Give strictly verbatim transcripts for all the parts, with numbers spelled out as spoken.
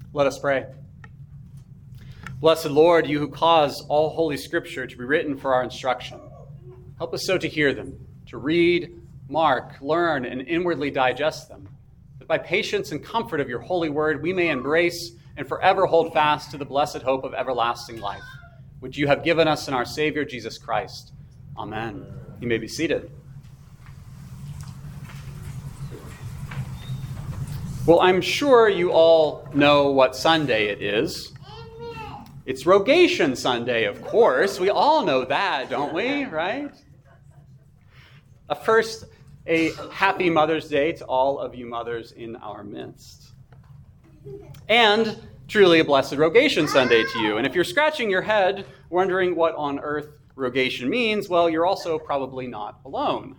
Let us pray. Blessed Lord, you who cause all Holy Scripture to be written for our instruction, help us so to hear them, to read, mark, learn, and inwardly digest them, that by patience and comfort of your holy word we may embrace and forever hold fast to the blessed hope of everlasting life, which you have given us in our Savior Jesus Christ. Amen. You may be seated. Well, I'm sure you all know what Sunday it is. It's Rogation Sunday, of course. We all know that, don't we? Right? Uh, first, a happy Mother's Day to all of you mothers in our midst. And truly a blessed Rogation Sunday to you. And if you're scratching your head, wondering what on earth Rogation means, well, you're also probably not alone.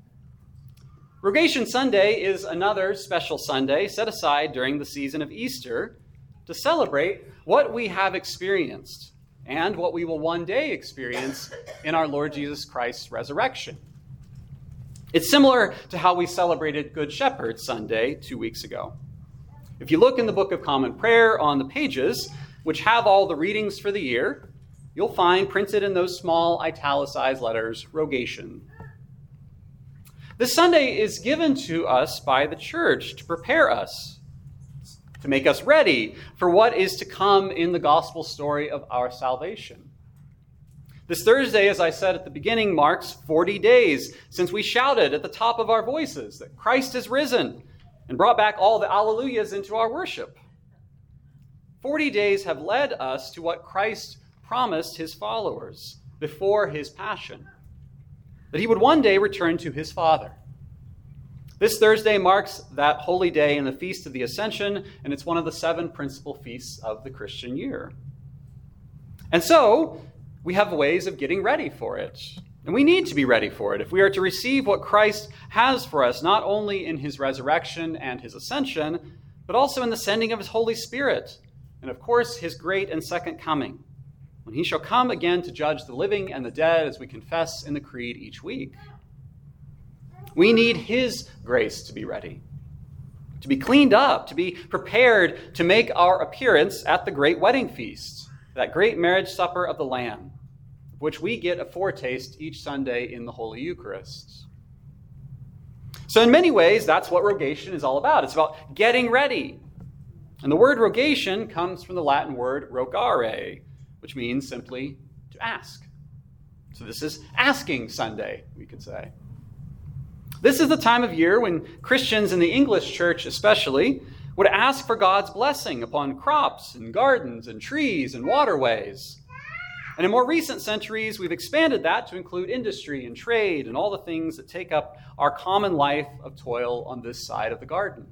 Rogation Sunday is another special Sunday set aside during the season of Easter to celebrate what we have experienced and what we will one day experience in our Lord Jesus Christ's resurrection. It's similar to how we celebrated Good Shepherd Sunday two weeks ago. If you look in the Book of Common Prayer on the pages, which have all the readings for the year, you'll find printed in those small italicized letters, Rogation. This Sunday is given to us by the church to prepare us, to make us ready for what is to come in the gospel story of our salvation. This Thursday, as I said at the beginning, marks forty days since we shouted at the top of our voices that Christ is risen and brought back all the alleluias into our worship. forty days have led us to what Christ promised his followers before his passion, that he would one day return to his Father. This Thursday marks that holy day in the Feast of the Ascension, and it's one of the seven principal feasts of the Christian year. And so, we have ways of getting ready for it. And we need to be ready for it if we are to receive what Christ has for us, not only in his resurrection and his ascension, but also in the sending of his Holy Spirit, and of course, his great and second coming, when he shall come again to judge the living and the dead, as we confess in the Creed each week. We need his grace to be ready, to be cleaned up, to be prepared to make our appearance at the great wedding feast, that great marriage supper of the Lamb, of which we get a foretaste each Sunday in the Holy Eucharist. So in many ways, that's what Rogation is all about. It's about getting ready. And the word Rogation comes from the Latin word rogare, which means simply to ask. So this is Asking Sunday, we could say. This is the time of year when Christians in the English church especially would ask for God's blessing upon crops and gardens and trees and waterways. And in more recent centuries, we've expanded that to include industry and trade and all the things that take up our common life of toil on this side of the garden.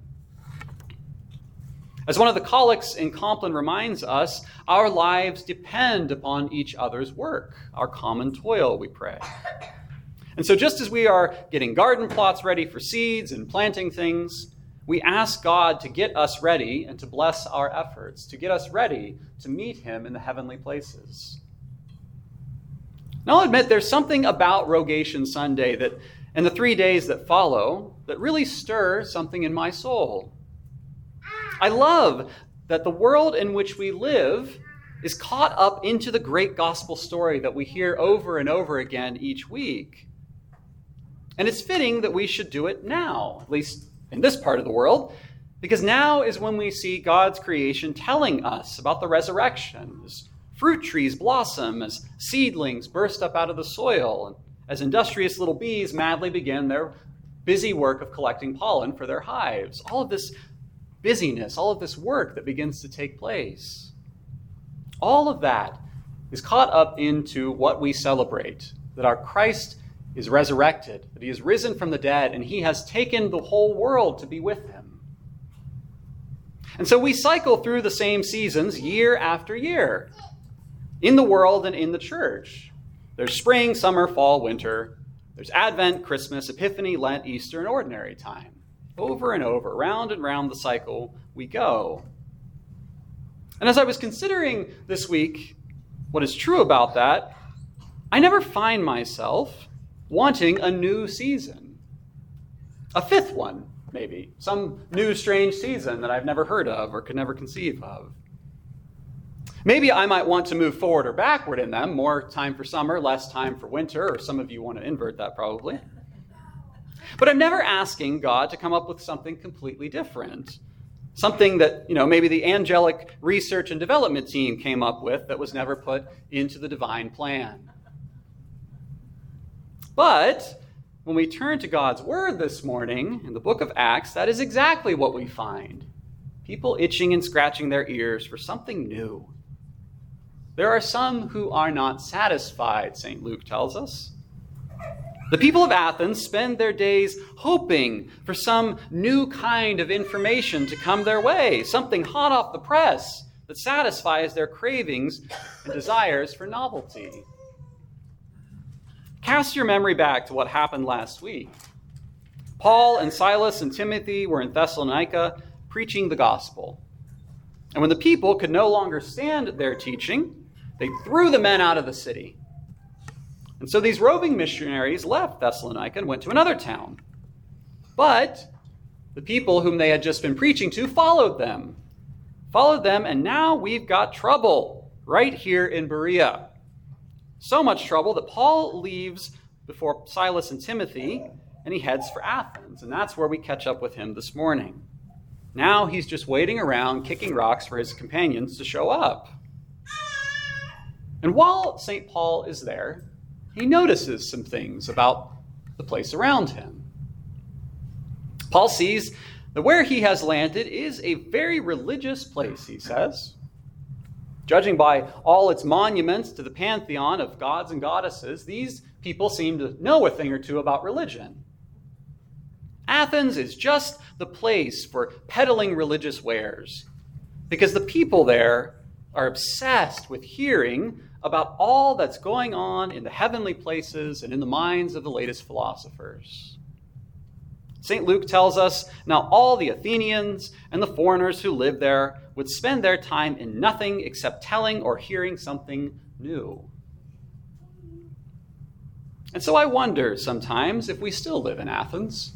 As one of the collects in Compline reminds us, our lives depend upon each other's work, our common toil, we pray. And so just as we are getting garden plots ready for seeds and planting things, we ask God to get us ready and to bless our efforts, to get us ready to meet him in the heavenly places. Now I'll admit there's something about Rogation Sunday that, and the three days that follow, that really stir something in my soul. I love that the world in which we live is caught up into the great gospel story that we hear over and over again each week. And it's fitting that we should do it now, at least in this part of the world, because now is when we see God's creation telling us about the resurrection, as fruit trees blossom, as seedlings burst up out of the soil, and as industrious little bees madly begin their busy work of collecting pollen for their hives. All of this busyness, all of this work that begins to take place. All of that is caught up into what we celebrate, that our Christ is resurrected, that he is risen from the dead, and he has taken the whole world to be with him. And so we cycle through the same seasons year after year, in the world and in the church. There's spring, summer, fall, winter. There's Advent, Christmas, Epiphany, Lent, Easter, and ordinary time. Over and over, round and round the cycle we go. And as I was considering this week what is true about that, I never find myself wanting a new season, a fifth one, maybe. Some new strange season that I've never heard of or could never conceive of. Maybe I might want to move forward or backward in them, more time for summer, less time for winter, or some of you want to invert that probably. But I'm never asking God to come up with something completely different. Something that, you know, maybe the angelic research and development team came up with that was never put into the divine plan. But when we turn to God's word this morning in the book of Acts, that is exactly what we find. People itching and scratching their ears for something new. There are some who are not satisfied, Saint Luke tells us. The people of Athens spend their days hoping for some new kind of information to come their way, something hot off the press that satisfies their cravings and desires for novelty. Cast your memory back to what happened last week. Paul and Silas and Timothy were in Thessalonica preaching the gospel. And when the people could no longer stand their teaching, they threw the men out of the city. And so these roving missionaries left Thessalonica and went to another town. But the people whom they had just been preaching to followed them. Followed them, and now we've got trouble right here in Berea. So much trouble that Paul leaves before Silas and Timothy, and he heads for Athens. And that's where we catch up with him this morning. Now he's just waiting around, kicking rocks for his companions to show up. And while Saint Paul is there, he notices some things about the place around him. Paul sees that where he has landed is a very religious place, he says. Judging by all its monuments to the pantheon of gods and goddesses, these people seem to know a thing or two about religion. Athens is just the place for peddling religious wares, because the people there are obsessed with hearing about all that's going on in the heavenly places and in the minds of the latest philosophers. Saint Luke tells us, now all the Athenians and the foreigners who live there would spend their time in nothing except telling or hearing something new. And so I wonder sometimes if we still live in Athens.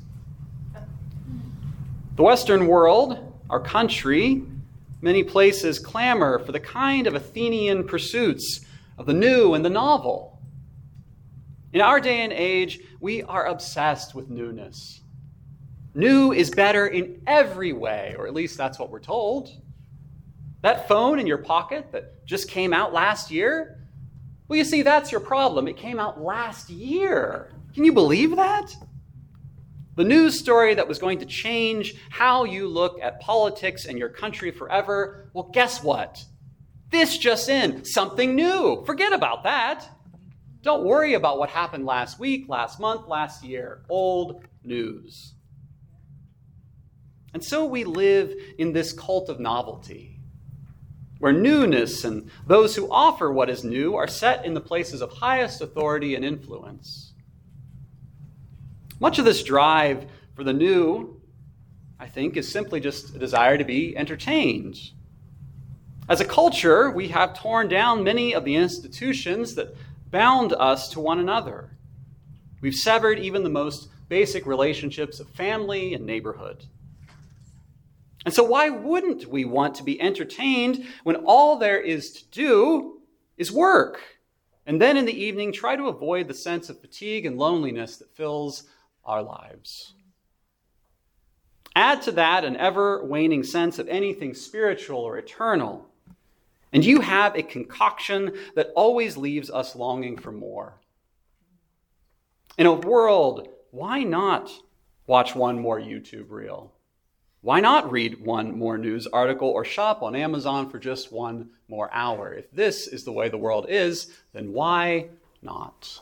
The Western world, our country, many places clamor for the kind of Athenian pursuits of the new and the novel. In our day and age, we are obsessed with newness. New is better in every way, or at least that's what we're told. That phone in your pocket that just came out last year, well, you see, that's your problem. It came out last year. Can you believe that? The news story that was going to change how you look at politics and your country forever, well, guess what? This just in, something new. Forget about that. Don't worry about what happened last week, last month, last year. Old news. And so we live in this cult of novelty, where newness and those who offer what is new are set in the places of highest authority and influence. Much of this drive for the new, I think, is simply just a desire to be entertained. As a culture, we have torn down many of the institutions that bound us to one another. We've severed even the most basic relationships of family and neighborhood. And so why wouldn't we want to be entertained when all there is to do is work, and then in the evening try to avoid the sense of fatigue and loneliness that fills our lives? Add to that an ever-waning sense of anything spiritual or eternal, and you have a concoction that always leaves us longing for more. In a world, why not watch one more YouTube reel? Why not read one more news article or shop on Amazon for just one more hour? If this is the way the world is, then why not?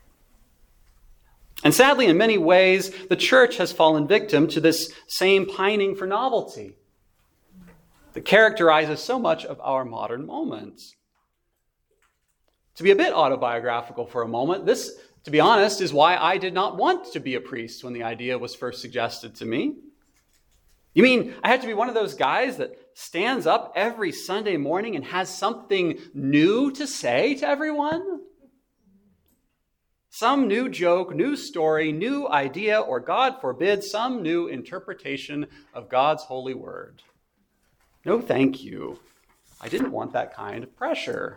And sadly, in many ways, the church has fallen victim to this same pining for novelty that characterizes so much of our modern moments. To be a bit autobiographical for a moment, this, to be honest, is why I did not want to be a priest when the idea was first suggested to me. You mean I had to be one of those guys that stands up every Sunday morning and has something new to say to everyone? some new joke, new story, new idea, or God forbid, some new interpretation of God's holy word. No, thank you. I didn't want that kind of pressure.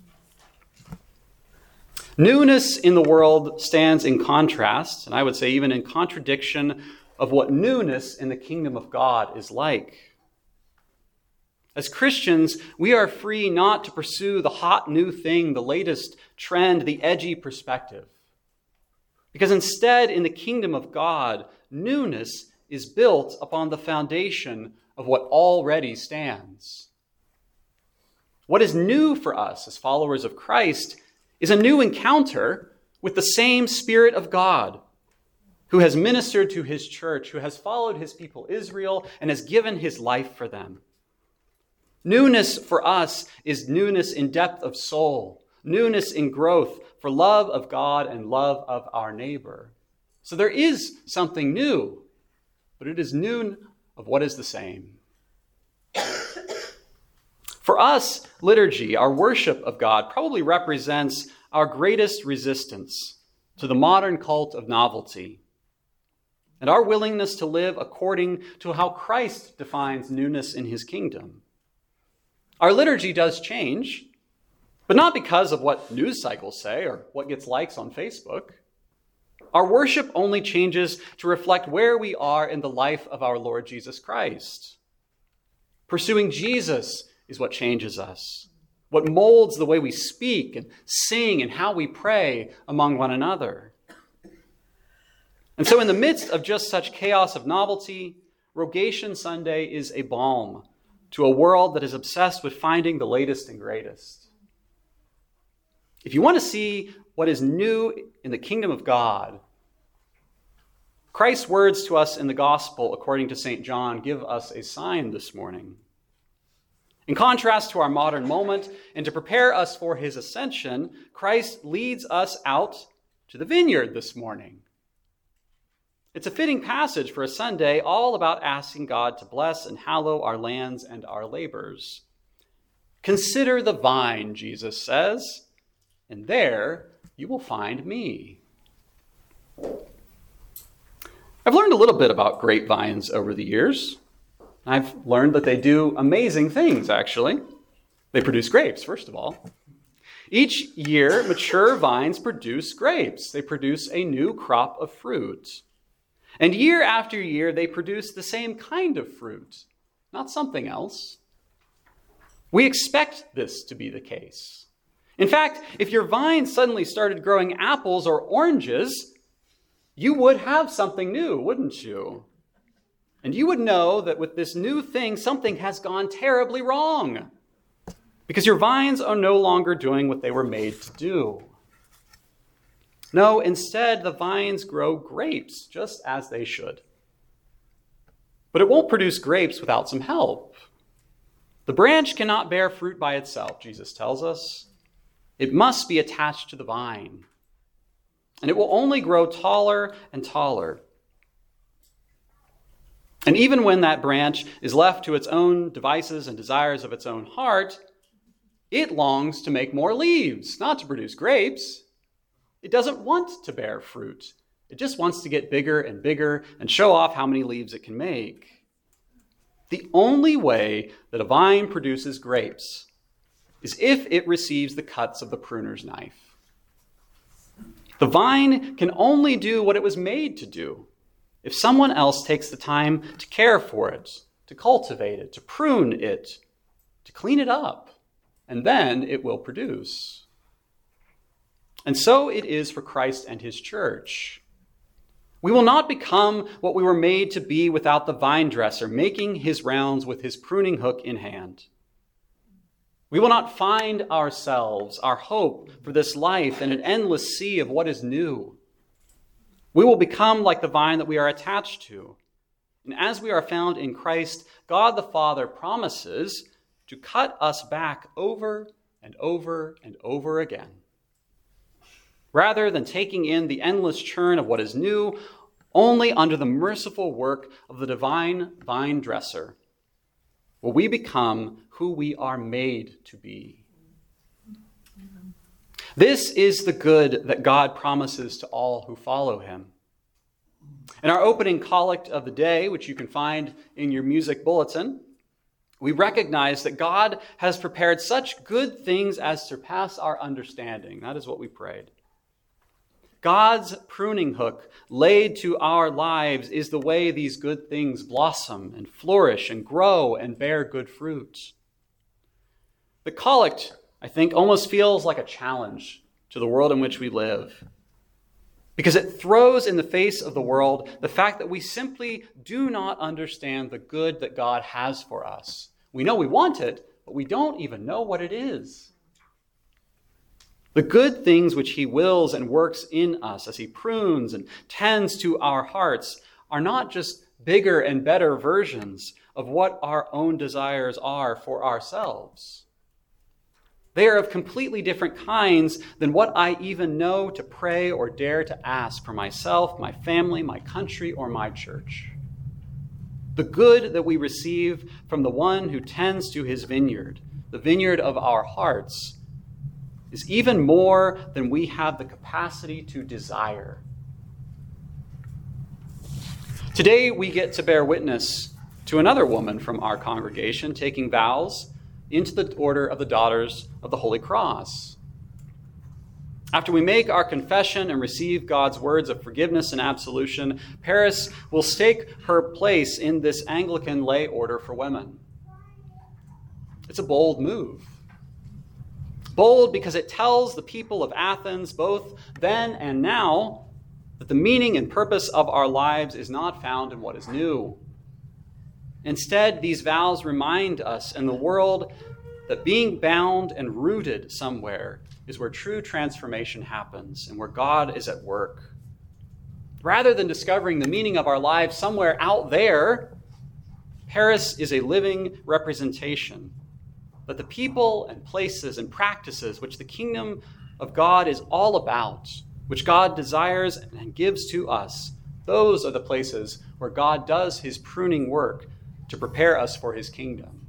Newness in the world stands in contrast, and I would say even in contradiction of what newness in the kingdom of God is like. As Christians, we are free not to pursue the hot new thing, the latest trend, the edgy perspective. Because instead, in the kingdom of God, newness is built upon the foundation of what already stands. What is new for us as followers of Christ is a new encounter with the same Spirit of God, who has ministered to his church, who has followed his people Israel, and has given his life for them. Newness for us is newness in depth of soul, newness in growth for love of God and love of our neighbor. So there is something new, but it is new of what is the same. For us, liturgy, our worship of God, probably represents our greatest resistance to the modern cult of novelty and our willingness to live according to how Christ defines newness in his kingdom. Our liturgy does change, but not because of what news cycles say or what gets likes on Facebook. Our worship only changes to reflect where we are in the life of our Lord Jesus Christ. Pursuing Jesus is what changes us, what molds the way we speak and sing and how we pray among one another. And so in the midst of just such chaos of novelty, Rogation Sunday is a balm to a world that is obsessed with finding the latest and greatest. If you want to see what is new in the kingdom of God, Christ's words to us in the gospel, according to Saint John, give us a sign this morning. In contrast to our modern moment, and to prepare us for his ascension, Christ leads us out to the vineyard this morning. It's a fitting passage for a Sunday all about asking God to bless and hallow our lands and our labors. Consider the vine, Jesus says, and there you will find me. I've learned a little bit about grapevines over the years. I've learned that they do amazing things, actually. They produce grapes, first of all. Each year, mature vines produce grapes. They produce a new crop of fruit. And year after year, they produce the same kind of fruit, not something else. We expect this to be the case. In fact, if your vine suddenly started growing apples or oranges, you would have something new, wouldn't you? And you would know that with this new thing, something has gone terribly wrong, because your vines are no longer doing what they were made to do. No, instead, the vines grow grapes, just as they should. But it won't produce grapes without some help. The branch cannot bear fruit by itself, Jesus tells us. It must be attached to the vine. And it will only grow taller and taller. And even when that branch is left to its own devices and desires of its own heart, it longs to make more leaves, not to produce grapes. It doesn't want to bear fruit. It just wants to get bigger and bigger and show off how many leaves it can make. The only way that a vine produces grapes is if it receives the cuts of the pruner's knife. The vine can only do what it was made to do if someone else takes the time to care for it, to cultivate it, to prune it, to clean it up, and then it will produce. And so it is for Christ and his church. We will not become what we were made to be without the vine dresser making his rounds with his pruning hook in hand. We will not find ourselves, our hope for this life in an endless sea of what is new. We will become like the vine that we are attached to. And as we are found in Christ, God the Father promises to cut us back over and over and over again. Rather than taking in the endless churn of what is new, only under the merciful work of the divine vine dresser will we become who we are made to be. This is the good that God promises to all who follow him. In our opening collect of the day, which you can find in your music bulletin, we recognize that God has prepared such good things as surpass our understanding. That is what we prayed. God's pruning hook laid to our lives is the way these good things blossom and flourish and grow and bear good fruit. The collect, I think, almost feels like a challenge to the world in which we live, because it throws in the face of the world the fact that we simply do not understand the good that God has for us. We know we want it, but we don't even know what it is. The good things which he wills and works in us as he prunes and tends to our hearts are not just bigger and better versions of what our own desires are for ourselves. They are of completely different kinds than what I even know to pray or dare to ask for myself, my family, my country, or my church. The good that we receive from the one who tends to his vineyard, the vineyard of our hearts, is even more than we have the capacity to desire. Today, we get to bear witness to another woman from our congregation taking vows into the order of the Daughters of the Holy Cross. After we make our confession and receive God's words of forgiveness and absolution, Paris will stake her place in this Anglican lay order for women. It's a bold move. Bold because it tells the people of Athens, both then and now, that the meaning and purpose of our lives is not found in what is new. Instead, these vows remind us and the world that being bound and rooted somewhere is where true transformation happens and where God is at work. Rather than discovering the meaning of our lives somewhere out there, Paris is a living representation that the people and places and practices which the kingdom of God is all about, which God desires and gives to us, those are the places where God does his pruning work to prepare us for his kingdom.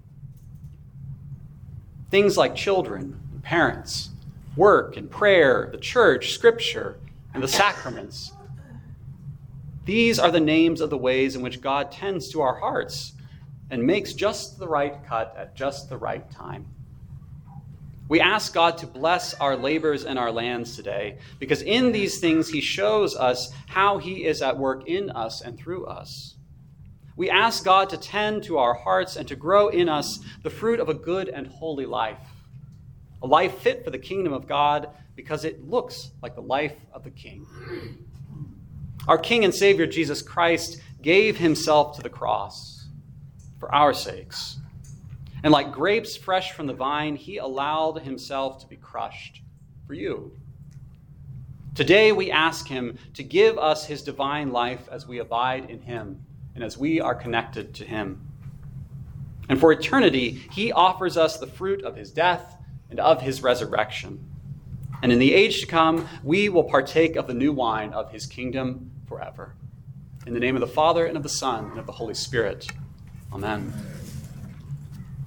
Things like children and parents, work and prayer, the church, scripture, and the sacraments. These are the names of the ways in which God tends to our hearts and makes just the right cut at just the right time. We ask God to bless our labors and our lands today, because in these things he shows us how he is at work in us and through us. We ask God to tend to our hearts and to grow in us the fruit of a good and holy life, a life fit for the kingdom of God because it looks like the life of the King. Our King and Savior Jesus Christ gave himself to the cross for our sakes. And like grapes fresh from the vine, he allowed himself to be crushed for you. Today we ask him to give us his divine life as we abide in him and as we are connected to him. And for eternity, he offers us the fruit of his death and of his resurrection. And in the age to come, we will partake of the new wine of his kingdom forever. In the name of the Father, and of the Son, and of the Holy Spirit. Amen.